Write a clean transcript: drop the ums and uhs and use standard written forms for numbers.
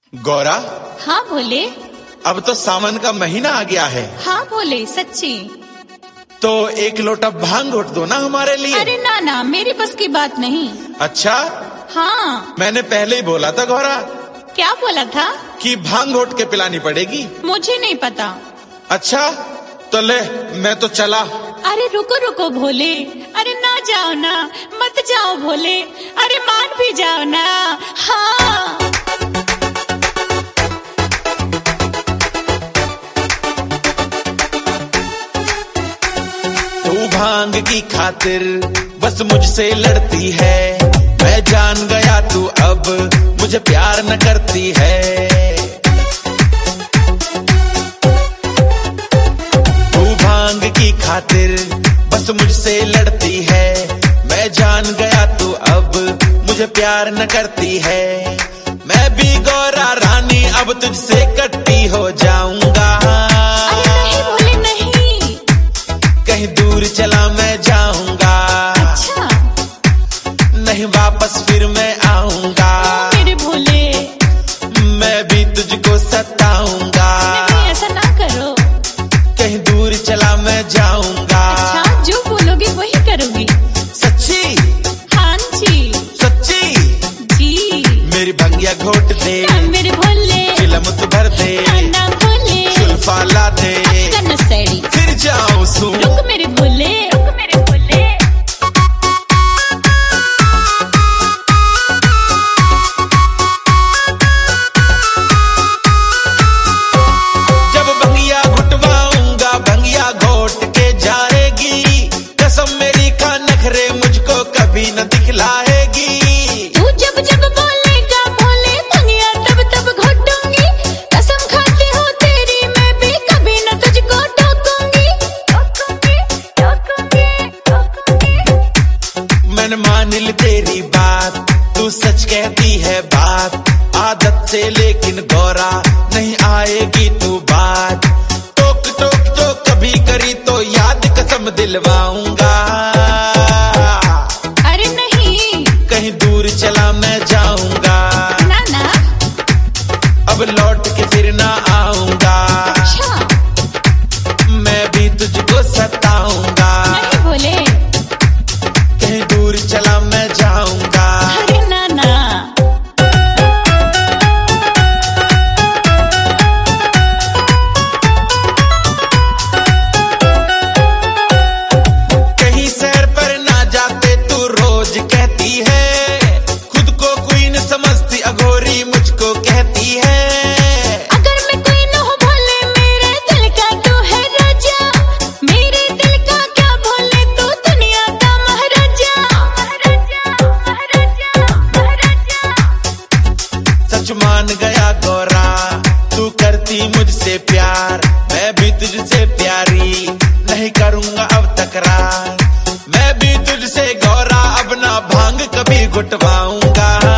गौरा, हाँ भोले। अब तो सावन का महीना आ गया है। हाँ भोले, सच्ची। तो एक लोटा भांग घोट दो ना हमारे लिए। अरे ना ना, मेरी बस की बात नहीं। अच्छा, हाँ। मैंने पहले ही बोला था गौरा। क्या बोला था? कि भांग घोट के पिलानी पड़ेगी। मुझे नहीं पता। अच्छा तो ले, मैं तो चला। अरे रुको रुको भोले, अरे ना जाओ ना, मत जाओ भोले, अरे मान भी जाओ ना। हाँ। तू भांग की खातिर बस मुझसे लड़ती है, मैं जान गया तू अब मुझे प्यार न करती है। तू भांग की खातिर बस मुझसे लड़ती है, मैं जान गया तू अब मुझे प्यार न करती है। मैं भी गौरा रानी अब तुझसे कट्टी हो जाऊंगा। नहीं भोले नहीं, कहीं दूर चला मैं जाऊंगा। अच्छा। नहीं वापस फिर मैं आऊंगा। मेरे भोले, मैं भी तुझको सताऊंगा। नहीं ऐसा ना करो। कहीं दूर चला मैं जाऊंगा। अच्छा, जो बोलोगे वही करूंगी। सच्ची? हाँ जी। सच्ची? जी। मेरी भंगिया घोट दे, ना मेरे भोले, चिलम तू भर दे, ना भोले, जुल्फा ला दे, नशेड़ी फिर जाऊं सू। रुक मेरे भोले, रुक मेरे भोले। जब भंगिया घुटवाऊंगा भंगिया घोट के जाएगी, कसम मेरी का नखरे मुझको कभी न दिखलाएगी। तू जब जब बोलेगा भोले भंगिया तब तब घोटूंगी, कसम खाती हूँ तेरी मैं भी कभी न तुझको टोकूंगी। मैंने मान ली तेरी बात, तू सच कहती है बात, आदत से लेकिन गौरा नहीं आएगी तू बात। टोक टोक जो कभी करी तो याद कसम दिलवाऊंगा। अरे नहीं, कहीं दूर चला मैं जाऊंगा। ना ना। अब लौट के फिर ना आऊंगा। अच्छा। मैं भी तुझको सताऊंगा। नहीं भोले। कहीं दूर चला मैं जाऊंगा। अरे ना ना। कहीं सैर पर ना जाते तू रोज कहती है, खुद को क्वीन समझती अघोरी मुझको कहती है। अगर मैं कोई न हो भोले मेरे दिल का तू है राजा, मेरे दिल का क्या भोले तू दुनिया का महाराजा। सच मान गया गौरा, तू करती मुझसे प्यार, मैं भी तुझसे प्यारी नहीं करूंगा अब तकरार। मैं भी तुझसे गौरा अब ना भांग कभी घुटवाऊंगा।